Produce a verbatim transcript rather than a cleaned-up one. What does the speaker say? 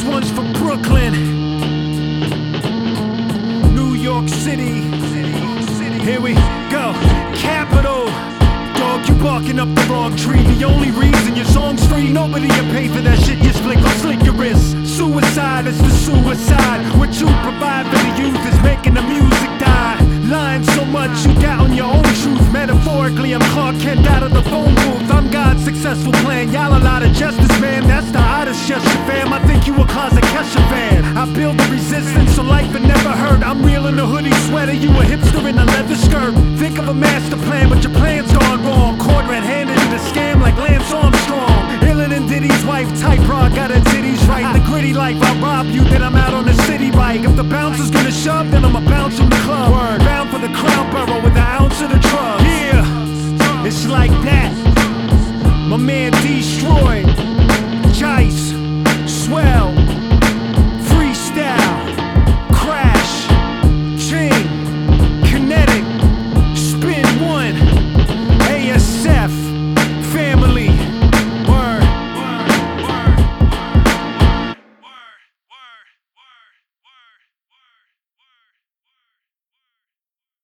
one's for Brooklyn, New York City. Here we go. Capital. Dog, you barking up the wrong tree. The only reason your song's free, nobody will pay for that shit. You flick or slick your wrist. Suicide is the suicide. What you provide for the youth is making the music die. Lying so much you doubt on your own truth. Metaphorically, I'm Clark Kent out of the phone booth. I'm God's successful plan. Y'all a lot of justice, man. That's the hottest gesture, fam. I think you a closet Kesha fan. I build the resistance so life had never hurt. I'm real in a hoodie sweater, you a hipster in a leather skirt. Think of a master plan, but your plan's gone wrong. Caught red-handed in a scam like Lance Armstrong. Iller than Diddy's wife, type raw, got her titties right. The gritty life, I rob you, then I'm out on the city bike. If the bouncer's gonna shove, then I'ma bounce from the club. Word. Bound for the Crown Borough with an ounce of the drugs. Yeah, it's like that. My man destroyed.